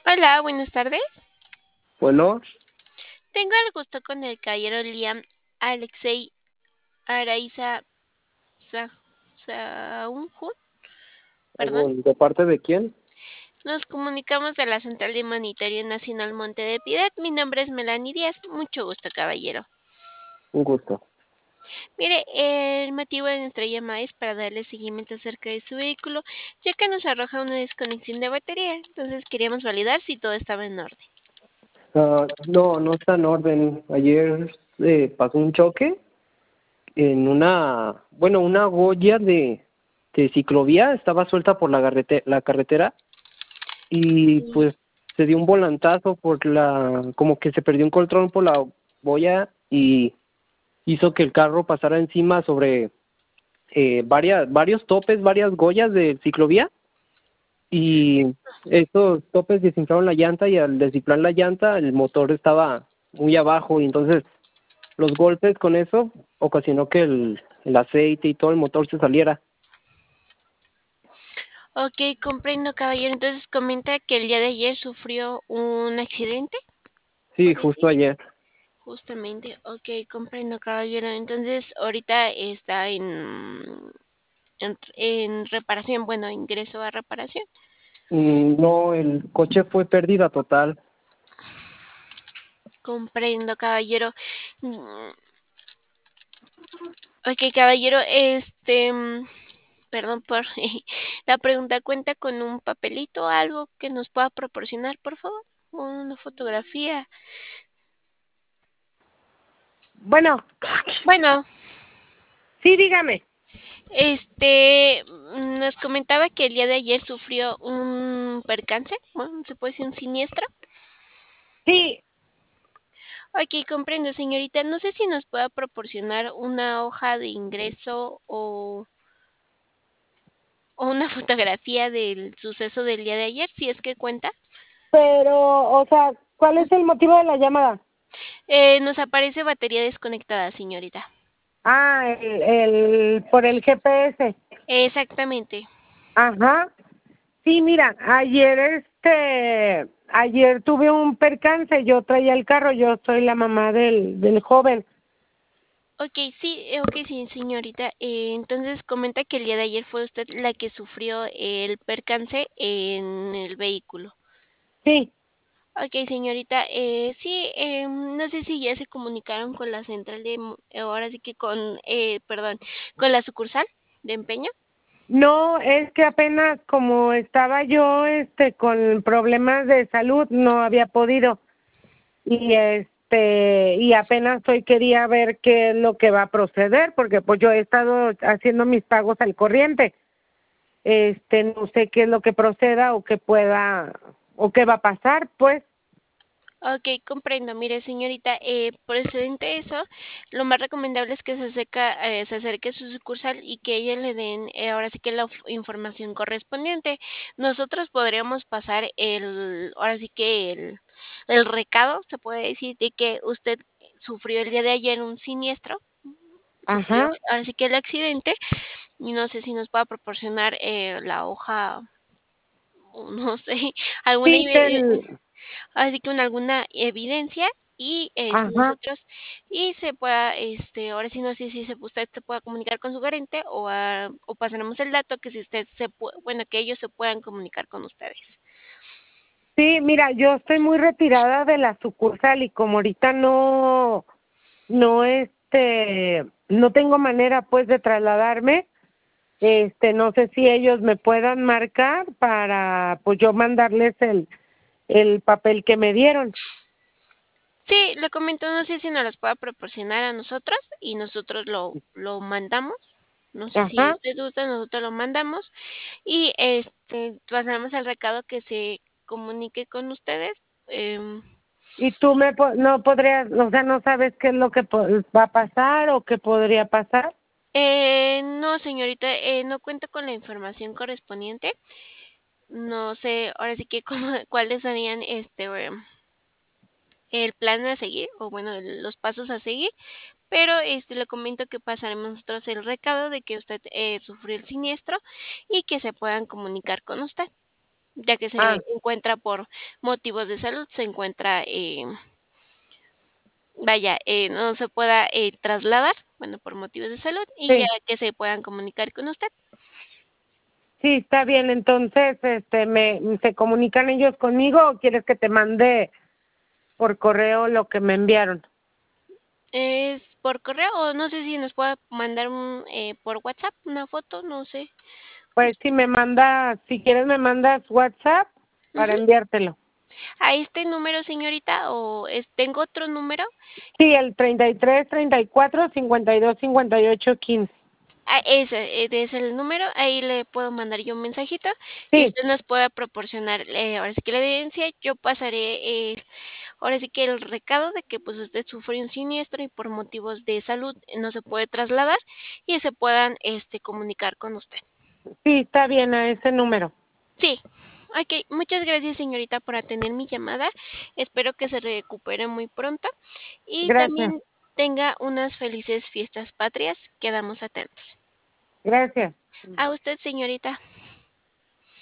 Hola, buenas tardes. Bueno, Tengo el gusto con el caballero Liam Alexei Araiza Sa- Saunjun, perdón. ¿de parte de quién? Nos comunicamos de la Central de Monitoreo Nacional Monte de Piedad. Mi nombre es Melanie Díaz. Mucho gusto, caballero. Un gusto. Mire, el motivo de nuestra llamada es para darle seguimiento acerca de su vehículo, ya que nos arroja una desconexión de batería. Entonces queríamos validar si todo estaba en orden. No, no está en orden. Ayer pasó un choque en una goya de ciclovía, estaba suelta por la carretera y Sí. pues se dio un volantazo como que se perdió un control por la boya y hizo que el carro pasara encima sobre varios topes, varias goyas de ciclovía. Y estos topes desinflaron la llanta y al desinflar la llanta el motor estaba muy abajo y entonces los golpes con eso ocasionó que el aceite y todo el motor se saliera. Ok, comprendo, caballero. Entonces comenta que el día de ayer sufrió un accidente, Sí, por justo decir. ayer. Justamente, ok, comprendo, caballero. Entonces ahorita está en reparación, bueno, ingreso a reparación. No, el coche fue pérdida total. Comprendo, caballero. Ok, caballero, perdón por la pregunta, ¿cuenta con un papelito, algo que nos pueda proporcionar, por favor? Una fotografía. Bueno, Bueno, sí, dígame. nos comentaba que el día de ayer sufrió un percance, bueno, se puede decir un siniestro. Sí, Ok, comprendo, señorita. No sé si nos pueda proporcionar una hoja de ingreso o una fotografía del suceso del día de ayer, si es que cuenta. pero, o sea, ¿cuál es el motivo de la llamada? Nos aparece batería desconectada, señorita. Por el GPS. Exactamente. Ajá. Sí, mira, ayer tuve un percance, yo traía el carro, yo soy la mamá del joven. Ok, sí, señorita. Entonces comenta que el día de ayer fue usted la que sufrió el percance en el vehículo. Sí, Ok, señorita, sí, no sé si ya se comunicaron con la central ahora sí que perdón, con la sucursal de empeño. no, es que apenas como estaba yo, con problemas de salud, no había podido. Y apenas hoy quería ver qué es lo que va a proceder, porque pues yo he estado haciendo mis pagos al corriente. No sé qué es lo que proceda o qué va a pasar, pues. Ok, comprendo. Mire, señorita, procedente eso, lo más recomendable es que se acerque a su sucursal y que ellos le den ahora sí que la información correspondiente. Nosotros podríamos pasar ahora sí que el recado, se puede decir, de que usted sufrió el día de ayer un siniestro, sufrió Ajá. ahora sí que el accidente, y no sé si nos pueda proporcionar la hoja, o no sé, alguna Sí, así que alguna evidencia y ajá. nosotros y se pueda ahora sí no sé si usted se pueda comunicar con su gerente o pasaremos el dato que si usted bueno, que ellos se puedan comunicar con ustedes. Sí, mira, yo estoy muy retirada de la sucursal y como ahorita no tengo manera pues de trasladarme. No sé si ellos me puedan marcar para, pues yo mandarles el papel que me dieron. Sí, le comento, no sé si nos los pueda proporcionar a nosotros y nosotros lo mandamos. No sé si Ajá. usted gusta, nosotros lo mandamos y pasamos el recado que se comunique con ustedes. Y tú no podrías, o sea, no sabes qué es lo que va a pasar o qué podría pasar. No, señorita, no cuento con la información correspondiente. No sé, ahora sí que cuáles serían el plan a seguir o bueno, los pasos a seguir, pero le comento que pasaremos nosotros el recado de que usted sufrió el siniestro y que se puedan comunicar con usted. ya que se Ah, encuentra por motivos de salud, se encuentra, vaya, no se pueda trasladar, bueno, por motivos de salud, y ya sí, que se puedan comunicar con usted. sí, está bien. Entonces, ¿se comunican ellos conmigo o quieres que te mande por correo lo que me enviaron? ¿Es por correo o no sé si nos pueda mandar por WhatsApp una foto? No sé. Pues si quieres me mandas WhatsApp para Ujú. enviártelo. ¿A este número, señorita, o tengo otro número? Sí, el 33 34 52 58 15. Ese es el número, ahí le puedo mandar yo un mensajito y Sí, usted nos pueda proporcionar, ahora sí que la evidencia, yo pasaré, ahora sí que el recado de que, pues, usted sufrió un siniestro y por motivos de salud no se puede trasladar y se puedan, comunicar con usted. sí, está bien a ese número. Sí. Okey, muchas gracias, señorita, por atender mi llamada. Espero que se recupere muy pronto y Gracias, también tenga unas felices fiestas patrias. Quedamos atentos. gracias. A usted, señorita.